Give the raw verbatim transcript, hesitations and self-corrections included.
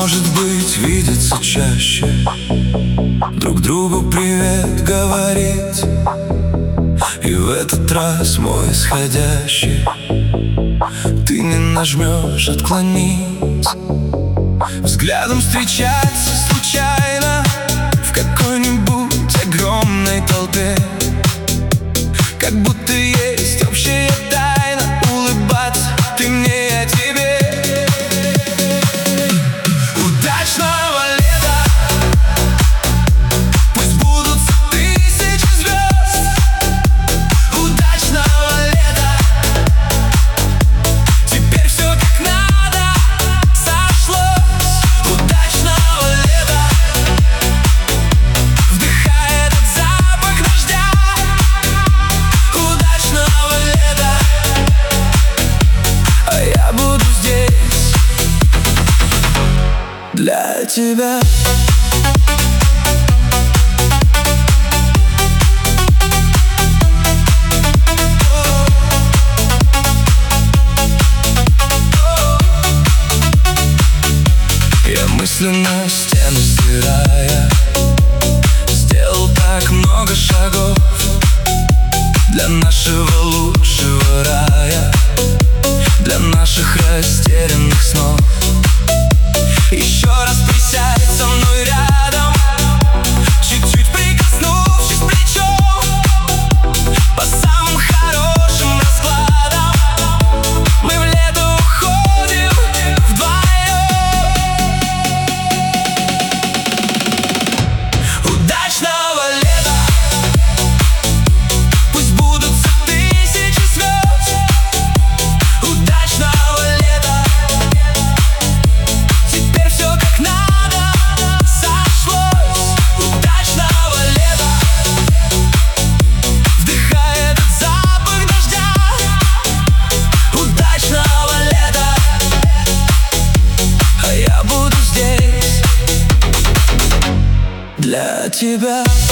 может быть, видеться чаще, друг другу привет говорить. И в этот раз мой исходящий ты не нажмешь отклонить. Взглядом встречаться случайно в какой-нибудь огромной толпе, как будто есть общая тайна. Улыбаться ты мне, я тебе. Удачного лета, пусть будут тысячи звезд. Удачного лета, теперь все как надо сошлось. Удачного лета, вдыхай этот запах дождя. Удачного лета, а я буду здесь для тебя. Я мысленно стены стирая сделал так много шагов для нашего лучшего рая, для наших растерянных снов. Еще раз присядь со мной рядом, чуть-чуть прикоснувшись плечом, по самым хорошим раскладам мы в лето уходим вдвоем. Удачного лета, пусть будут тысячи звезд. Удачного лета, теперь все как надо сошлось. Удачного лета, вдыхай этот запах дождя. Удачного лета, а я буду здесь для тебя.